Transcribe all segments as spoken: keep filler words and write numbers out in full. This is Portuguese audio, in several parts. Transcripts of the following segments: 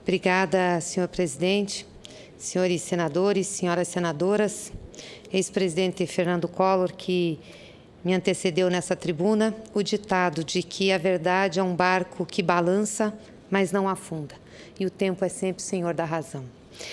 Obrigada, senhor presidente, senhores senadores, senhoras senadoras, ex-presidente Fernando Collor, que me antecedeu nessa tribuna, o ditado de que a verdade é um barco que balança, mas não afunda, e o tempo é sempre o senhor da razão.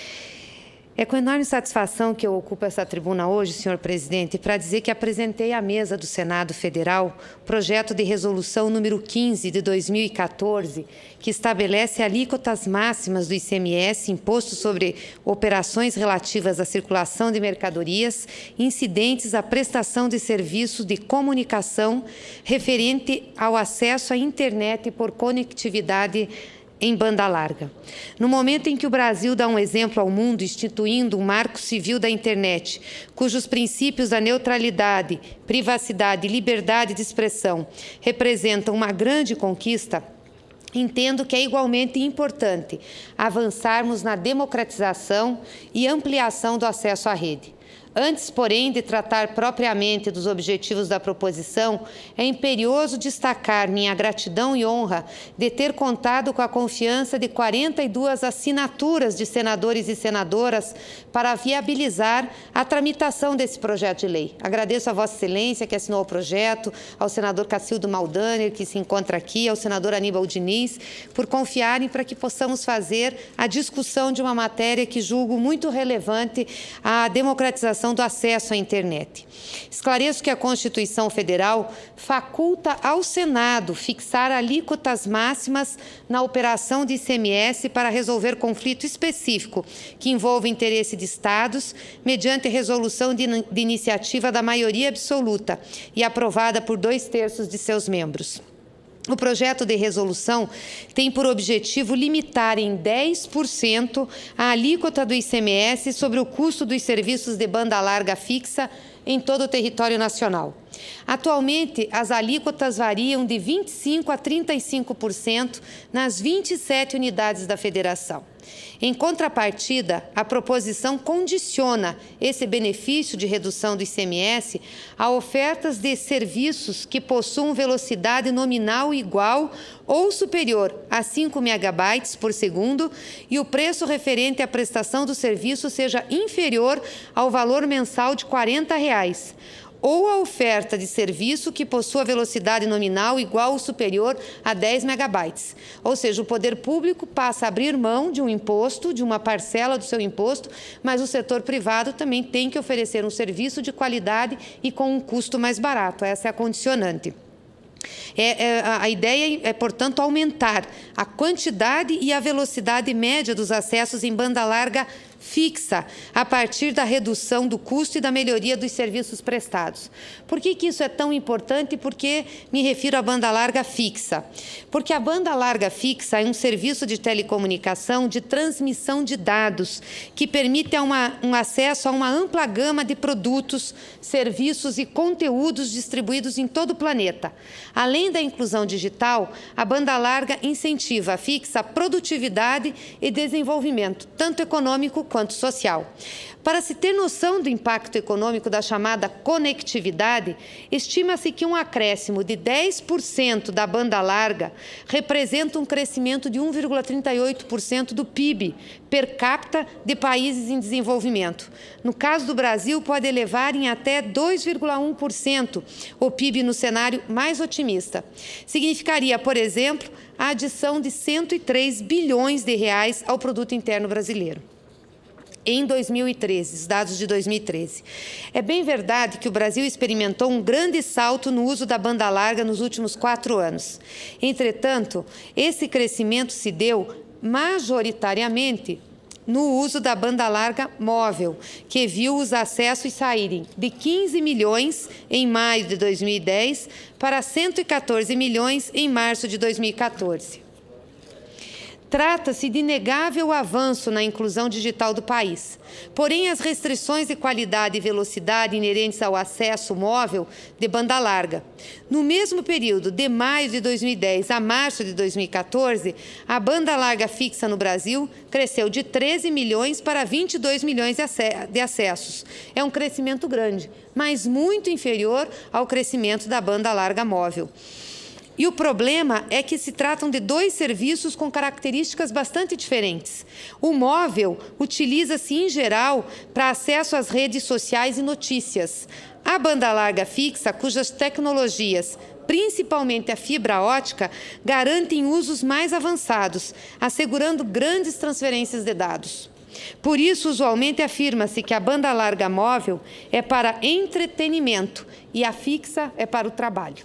É com enorme satisfação que eu ocupo essa tribuna hoje, senhor presidente, para dizer que apresentei à mesa do Senado Federal o projeto de resolução número quinze de dois mil e quatorze, que estabelece alíquotas máximas do I C M S, imposto sobre operações relativas à circulação de mercadorias, incidentes à prestação de serviços de comunicação referente ao acesso à internet por conectividade em banda larga. No momento em que o Brasil dá um exemplo ao mundo, instituindo um marco civil da internet, cujos princípios da neutralidade, privacidade e liberdade de expressão representam uma grande conquista, entendo que é igualmente importante avançarmos na democratização e ampliação do acesso à rede. Antes, porém, de tratar propriamente dos objetivos da proposição, é imperioso destacar minha gratidão e honra de ter contado com a confiança de quarenta e duas assinaturas de senadores e senadoras para viabilizar a tramitação desse projeto de lei. Agradeço a Vossa Excelência, que assinou o projeto, ao senador Cacildo Maldaner, que se encontra aqui, ao senador Aníbal Diniz, por confiarem para que possamos fazer a discussão de uma matéria que julgo muito relevante à democratização do acesso à internet. Esclareço que a Constituição Federal faculta ao Senado fixar alíquotas máximas na operação de I C M S para resolver conflito específico que envolve interesse de Estados, mediante resolução de, de iniciativa da maioria absoluta e aprovada por dois terços de seus membros. O projeto de resolução tem por objetivo limitar em dez por cento a alíquota do I C M S sobre o custo dos serviços de banda larga fixa em todo o território nacional. Atualmente, as alíquotas variam de vinte e cinco por cento a trinta e cinco por cento nas vinte e sete unidades da Federação. Em contrapartida, a proposição condiciona esse benefício de redução do I C M S a ofertas de serviços que possuam velocidade nominal igual ou superior a cinco megabytes por segundo e o preço referente à prestação do serviço seja inferior ao valor mensal de quarenta reais. Ou a oferta de serviço que possua velocidade nominal igual ou superior a dez megabytes. Ou seja, o poder público passa a abrir mão de um imposto, de uma parcela do seu imposto, mas o setor privado também tem que oferecer um serviço de qualidade e com um custo mais barato. Essa é a condicionante. É, é, a ideia é, portanto, aumentar a quantidade e a velocidade média dos acessos em banda larga fixa, a partir da redução do custo e da melhoria dos serviços prestados. Por que que isso é tão importante? Porque me refiro à banda larga fixa. Porque a banda larga fixa é um serviço de telecomunicação de transmissão de dados que permite uma, um acesso a uma ampla gama de produtos, serviços e conteúdos distribuídos em todo o planeta. Além da inclusão digital, a banda larga incentiva a fixa produtividade e desenvolvimento, tanto econômico quanto social. Para se ter noção do impacto econômico da chamada conectividade, estima-se que um acréscimo de dez por cento da banda larga representa um crescimento de um vírgula trinta e oito por cento do P I B per capita de países em desenvolvimento. No caso do Brasil, pode elevar em até dois vírgula um por cento o P I B no cenário mais otimista. Significaria, por exemplo, a adição de cento e três bilhões de reais ao produto interno brasileiro. Em dois mil e treze, os dados de dois mil e treze. É bem verdade que o Brasil experimentou um grande salto no uso da banda larga nos últimos quatro anos. Entretanto, esse crescimento se deu majoritariamente no uso da banda larga móvel, que viu os acessos saírem de quinze milhões em maio de dois mil e dez para cento e quatorze milhões em março de dois mil e quatorze. Trata-se de inegável avanço na inclusão digital do país. Porém, as restrições de qualidade e velocidade inerentes ao acesso móvel de banda larga. No mesmo período, de maio de dois mil e dez a março de dois mil e quatorze, a banda larga fixa no Brasil cresceu de treze milhões para vinte e dois milhões de acessos. É um crescimento grande, mas muito inferior ao crescimento da banda larga móvel. E o problema é que se tratam de dois serviços com características bastante diferentes. O móvel utiliza-se, em geral, para acesso às redes sociais e notícias. A banda larga fixa, cujas tecnologias, principalmente a fibra ótica, garantem usos mais avançados, assegurando grandes transferências de dados. Por isso, usualmente afirma-se que a banda larga móvel é para entretenimento e a fixa é para o trabalho.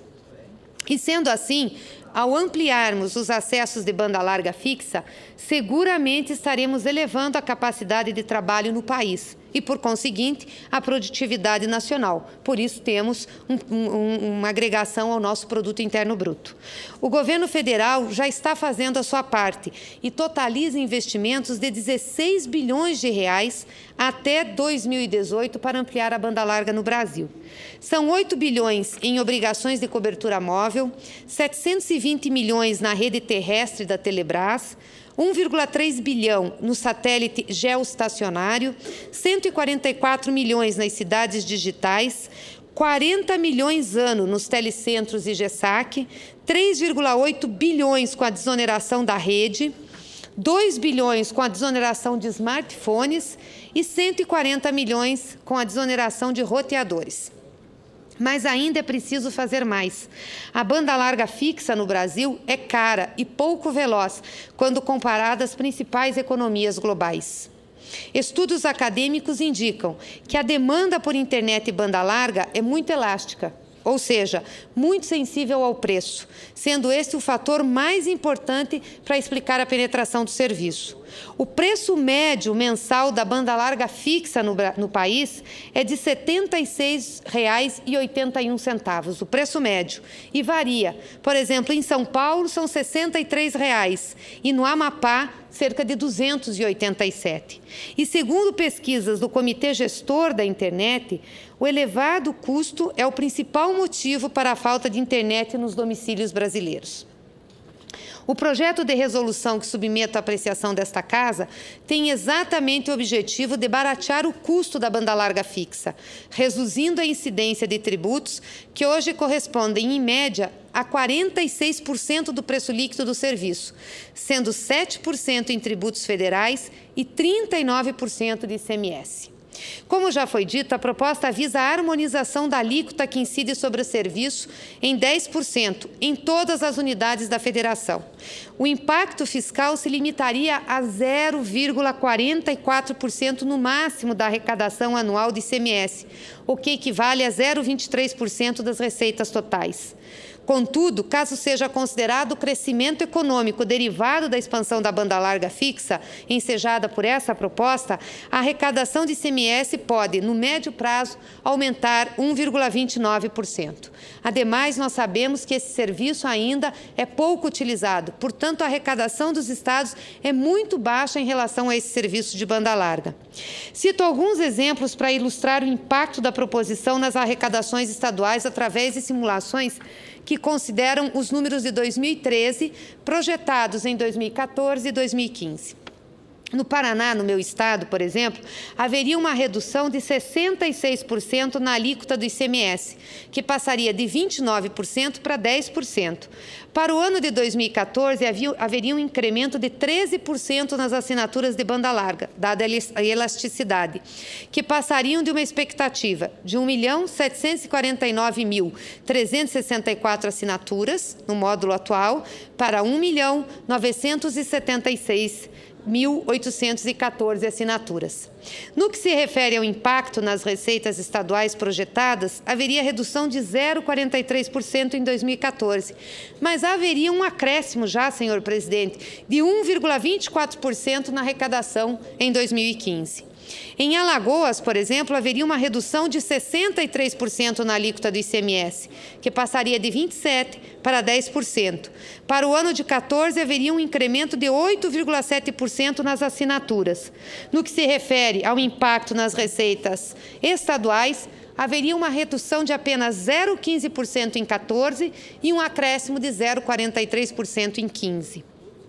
E sendo assim, ao ampliarmos os acessos de banda larga fixa, seguramente estaremos elevando a capacidade de trabalho no país e, por conseguinte, a produtividade nacional. Por isso, temos um, um, uma agregação ao nosso produto interno bruto. O governo federal já está fazendo a sua parte e totaliza investimentos de dezesseis bilhões de reais até dois mil e dezoito para ampliar a banda larga no Brasil. São oito bilhões em obrigações de cobertura móvel, setecentos e vinte milhões na rede terrestre da Telebrás, um vírgula três bilhão no satélite geoestacionário, cento e quarenta e quatro milhões nas cidades digitais, quarenta milhões ano nos telecentros e GESAC, três vírgula oito bilhões com a desoneração da rede, dois bilhões com a desoneração de smartphones e cento e quarenta milhões com a desoneração de roteadores. Mas ainda é preciso fazer mais. A banda larga fixa no Brasil é cara e pouco veloz quando comparada às principais economias globais. Estudos acadêmicos indicam que a demanda por internet e banda larga é muito elástica, ou seja, muito sensível ao preço, sendo esse o fator mais importante para explicar a penetração do serviço. O preço médio mensal da banda larga fixa no, no país é de setenta e seis reais e oitenta e um centavos, o preço médio, e varia. Por exemplo, em São Paulo são sessenta e três reais e no Amapá cerca de duzentos e oitenta e sete. E segundo pesquisas do Comitê Gestor da Internet, o elevado custo é o principal motivo para a falta de internet nos domicílios brasileiros. O projeto de resolução que submeto à apreciação desta Casa tem exatamente o objetivo de baratear o custo da banda larga fixa, reduzindo a incidência de tributos que hoje correspondem, em média, a quarenta e seis por cento do preço líquido do serviço, sendo sete por cento em tributos federais e trinta e nove por cento de I C M S. Como já foi dito, a proposta visa a harmonização da alíquota que incide sobre o serviço em dez por cento em todas as unidades da federação. O impacto fiscal se limitaria a zero vírgula quarenta e quatro por cento no máximo da arrecadação anual de I C M S, o que equivale a zero vírgula vinte e três por cento das receitas totais. Contudo, caso seja considerado o crescimento econômico derivado da expansão da banda larga fixa, ensejada por essa proposta, a arrecadação de I C M S pode, no médio prazo, aumentar um vírgula vinte e nove por cento. Ademais, nós sabemos que esse serviço ainda é pouco utilizado, portanto, a arrecadação dos estados é muito baixa em relação a esse serviço de banda larga. Cito alguns exemplos para ilustrar o impacto da proposição nas arrecadações estaduais através de simulações que consideram os números de dois mil e treze, projetados em dois mil e quatorze e dois mil e quinze. No Paraná, no meu estado, por exemplo, haveria uma redução de sessenta e seis por cento na alíquota do I C M S, que passaria de vinte e nove por cento para dez por cento. Para o ano de dois mil e quatorze, havia, haveria um incremento de treze por cento nas assinaturas de banda larga, dada a elasticidade, que passariam de uma expectativa de um milhão setecentos e quarenta e nove mil trezentos e sessenta e quatro assinaturas, no módulo atual, para um milhão novecentos e setenta e seis mil oitocentos e quatorze assinaturas. No que se refere ao impacto nas receitas estaduais projetadas, haveria redução de zero vírgula quarenta e três por cento em dois mil e quatorze, mas haveria um acréscimo já, senhor presidente, de um vírgula vinte e quatro por cento na arrecadação em dois mil e quinze. Em Alagoas, por exemplo, haveria uma redução de sessenta e três por cento na alíquota do I C M S, que passaria de vinte e sete por cento para dez por cento. Para o ano de quatorze, haveria um incremento de oito vírgula sete por cento nas assinaturas. No que se refere ao impacto nas receitas estaduais, haveria uma redução de apenas zero vírgula quinze por cento em quatorze e um acréscimo de zero vírgula quarenta e três por cento em quinze.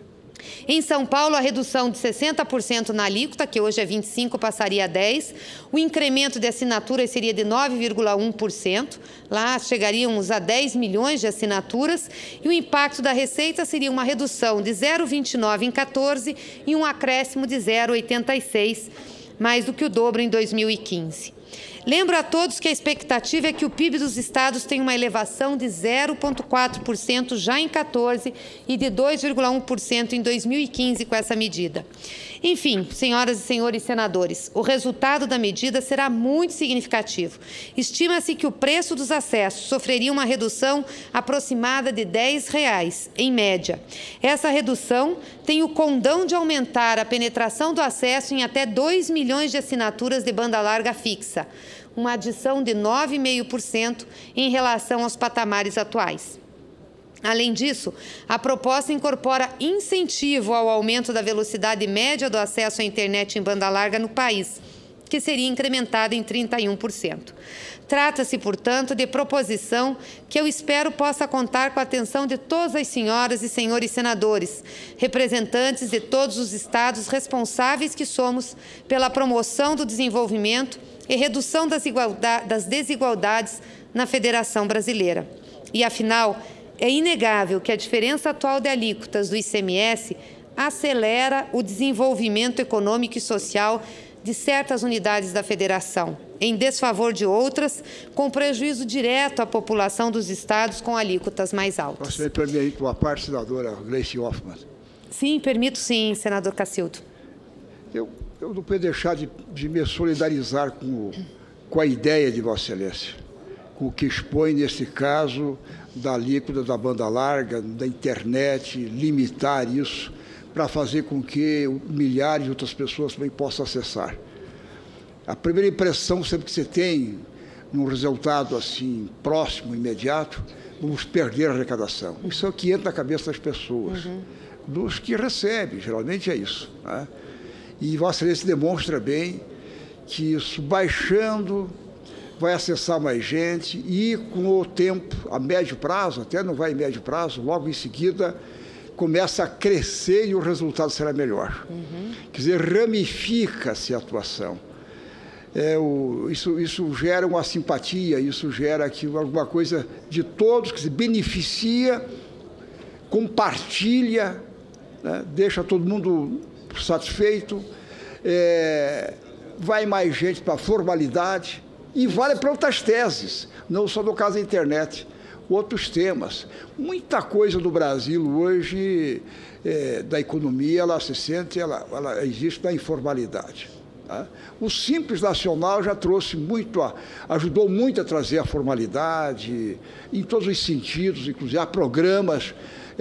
Em São Paulo, a redução de sessenta por cento na alíquota, que hoje é vinte e cinco por cento, passaria a dez por cento. O incremento de assinaturas seria de nove vírgula um por cento. Lá chegaríamos a dez milhões de assinaturas. E o impacto da receita seria uma redução de zero vírgula vinte e nove em quatorze e um acréscimo de zero vírgula oitenta e seis, mais do que o dobro em dois mil e quinze. Lembro a todos que a expectativa é que o P I B dos estados tenha uma elevação de zero vírgula quatro por cento já em quatorze e de dois vírgula um por cento em dois mil e quinze com essa medida. Enfim, senhoras e senhores senadores, o resultado da medida será muito significativo. Estima-se que o preço dos acessos sofreria uma redução aproximada de dez reais, em média. Essa redução tem o condão de aumentar a penetração do acesso em até dois milhões de assinaturas de banda larga fixa, uma adição de nove vírgula cinco por cento em relação aos patamares atuais. Além disso, a proposta incorpora incentivo ao aumento da velocidade média do acesso à internet em banda larga no país, que seria incrementada em trinta e um por cento. Trata-se, portanto, de proposição que eu espero possa contar com a atenção de todas as senhoras e senhores senadores, representantes de todos os estados responsáveis que somos pela promoção do desenvolvimento e redução das, das desigualdades na Federação Brasileira. E, afinal, é inegável que a diferença atual de alíquotas do I C M S acelera o desenvolvimento econômico e social de certas unidades da Federação, em desfavor de outras, com prejuízo direto à população dos estados com alíquotas mais altas. Você me permite uma parte, senadora Gleice Hoffmann? Sim, permito sim, senador Cacildo. Eu, eu não posso deixar de, de me solidarizar com, com a ideia de Vossa Excelência, com o que expõe, nesse caso, da alíquota da banda larga, da internet, limitar isso, para fazer com que milhares de outras pessoas também possam acessar. A primeira impressão sempre que você tem, num resultado assim próximo, imediato, vamos perder a arrecadação. Isso é o que entra na cabeça das pessoas, uhum. dos que recebem, geralmente é isso. Né? E Vossa Excelência demonstra bem que isso, baixando, vai acessar mais gente e, com o tempo, a médio prazo, até não vai em médio prazo, logo em seguida, começa a crescer e o resultado será melhor. Uhum. Quer dizer, ramifica-se a atuação. É, o, isso, isso gera uma simpatia, isso gera aqui alguma coisa de todos, que se beneficia, compartilha, né, deixa todo mundo satisfeito, é, vai mais gente para a formalidade e vale para outras teses, não só no caso da internet. Outros temas. Muita coisa do Brasil hoje, é, da economia, ela se sente, ela, ela existe na informalidade. Tá? O Simples Nacional já trouxe muito, a, ajudou muito a trazer a formalidade, em todos os sentidos, inclusive há programas,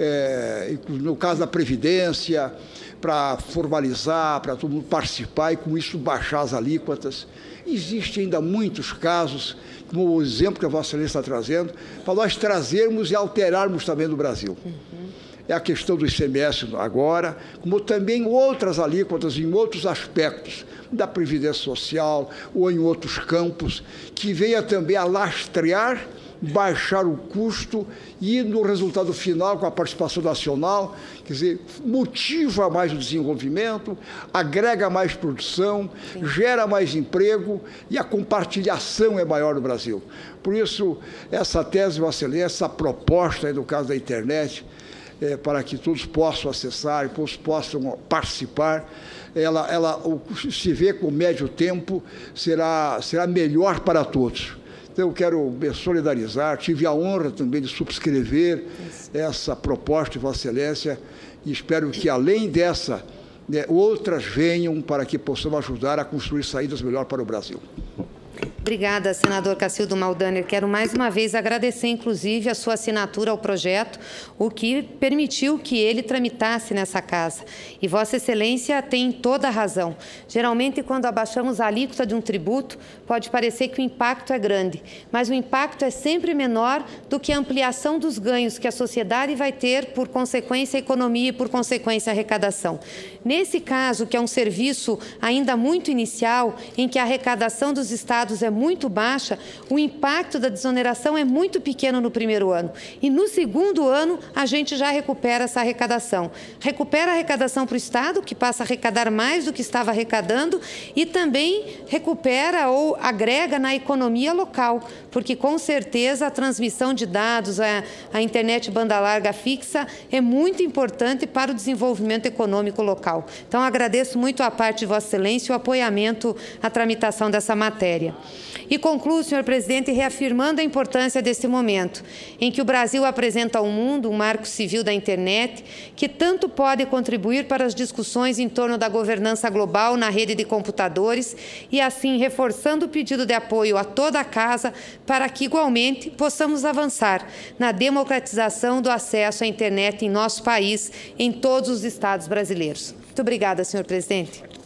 é, no caso da Previdência, para formalizar, para todo mundo participar e com isso baixar as alíquotas. Existem ainda muitos casos, como o exemplo que a Vossa Excelência está trazendo, para nós trazermos e alterarmos também no Brasil. Uhum. É a questão do I C M S agora, como também outras alíquotas em outros aspectos, da Previdência Social ou em outros campos, que venha também a lastrear, baixar o custo e, no resultado final, com a participação nacional, quer dizer, motiva mais o desenvolvimento, agrega mais produção, sim, gera mais emprego e a compartilhação é maior no Brasil. Por isso, essa tese, Vossa Excelência, essa proposta aí no caso da internet, é, para que todos possam acessar, todos possam participar, ela, ela se vê com o médio tempo, será, será melhor para todos. Então, eu quero me solidarizar, tive a honra também de subscrever Isso. essa proposta de Vossa Excelência e espero que, além dessa, né, outras venham para que possamos ajudar a construir saídas melhores para o Brasil. Obrigada, senador Cacildo Maldaner. Quero mais uma vez agradecer, inclusive, a sua assinatura ao projeto, o que permitiu que ele tramitasse nessa casa. E Vossa Excelência tem toda a razão. Geralmente, quando abaixamos a alíquota de um tributo, pode parecer que o impacto é grande, mas o impacto é sempre menor do que a ampliação dos ganhos que a sociedade vai ter por consequência a economia e por consequência a arrecadação. Nesse caso, que é um serviço ainda muito inicial, em que a arrecadação dos estados é muito baixa, o impacto da desoneração é muito pequeno no primeiro ano. E no segundo ano, a gente já recupera essa arrecadação. Recupera a arrecadação para o Estado, que passa a arrecadar mais do que estava arrecadando, e também recupera ou agrega na economia local, porque com certeza a transmissão de dados, a, a internet banda larga fixa é muito importante para o desenvolvimento econômico local. Então, agradeço muito a parte de Vossa Excelência o apoiamento à tramitação dessa matéria. E concluo, senhor presidente, reafirmando a importância desse momento, em que o Brasil apresenta ao mundo um marco civil da internet, que tanto pode contribuir para as discussões em torno da governança global na rede de computadores e, assim, reforçando o pedido de apoio a toda a Casa para que, igualmente, possamos avançar na democratização do acesso à internet em nosso país, em todos os estados brasileiros. Muito obrigada, senhor presidente.